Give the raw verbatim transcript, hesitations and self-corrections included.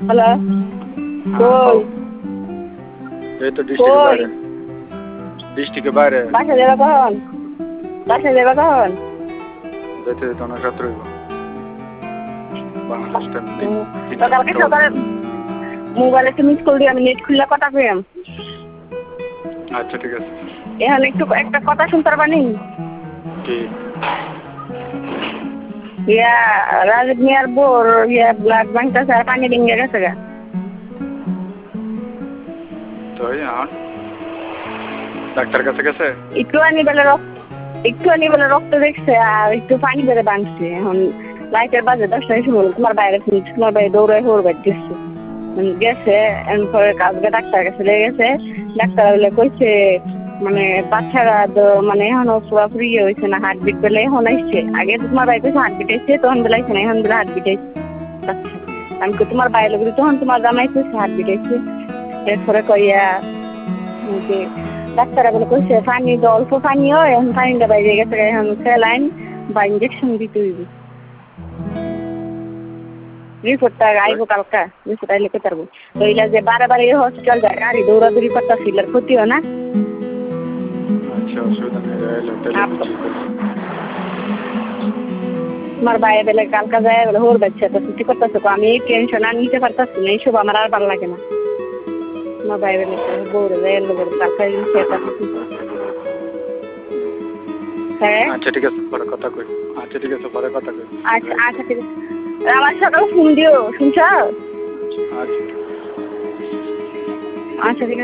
Hello হ্যাঁ, কই এই তো ডিস্ট্রিক্টের কই বাইরে ডিস্ট্রিক্টের বাইরে বাসা যাবা কখন বাসা যাবা কখন যেতে যেতে অনেক রাত রইব বাংলাদেশ টাইম তিন হুম, তো তিনটা কালকে তিনটা সকালে বাজে। মোবাইলে তুমি স্কুল দিয়ে আমি নেট খুললে কথা পেলাম আচ্ছা ঠিক আছে। এখন একটু একটা কথা শুনতে পারবানি কি ইয়া রাজীব মিয়ার বোর ইয়া ব্লাড ব্যাংকটা আর পানি ডিঙ্গে গেছে গা তো এখন ডাক্তার কাছে গেছে একটু আনি বেলা রক্ত একটু আনি বেলা রক্ত দেখছে আর একটু পানি বেড়ে বাঁধছে এখন লাইটের বাজে দশটায় শুরু তোমার বাইরে শুনছি তোমার বাইরে দৌড়ায় হোর বাদ দিচ্ছে গেছে এরপরে কাজকে ডাক্তার কাছে লেগে গেছে ডাক্তার বলে কইছে মানে বাচ্চারা তো মানে এখনো পুরোপুরি ইয়ে হয়েছে না হার্টবিট বেলে এখন আসছে আগে তোমার বাইরে কইছে হার্টবিট আসছে তখন বেলা আসছে না এখন বেলা হার্টবিট আসছে আচ্ছা আমি কই তোমার বাইরে বলি তখন তোমার জামাই কইছে হার্টবিট আসছে এরপরে কইয়া যে ডাক্তাররা বলে কইছে পানি তো অল্প পানি হয় এখন পানিটা বাইরে গেছে এখন স্যালাইন বা ইঞ্জেকশন দিতে হইবে রিপোর্টটা আইবো কালকা রিপোর্ট আইলে কই পারবো ওইলা যে বারে বারে হসপিটাল যায় গাড়ি দৌড়াদৌড়ি করতেছিল আর ক্ষতি হয় না আচ্ছা অসুবিধা নেই এলে তাহলে আমি ঠিক করবো। তোমার বাইরে বেলে কালকা যায় বলে হোর বাচ্চা তো ছুটি করতেছে আমি এই টেনশন আর নিতে পারতাছি না এইসব আমার আর ভালো লাগে না তোমার বাইরে বেলে বউরে যায় এলো বলে কালকা হ্যাঁ আচ্ছা ঠিক আছে পরে কথা কই আচ্ছা ঠিক আছে পরে কথা কই আচ্ছা আচ্ছা ঠিক আছে আমার সকালে ফোন দিও শুনছ আচ্ছা আচ্ছা ঠিক আছে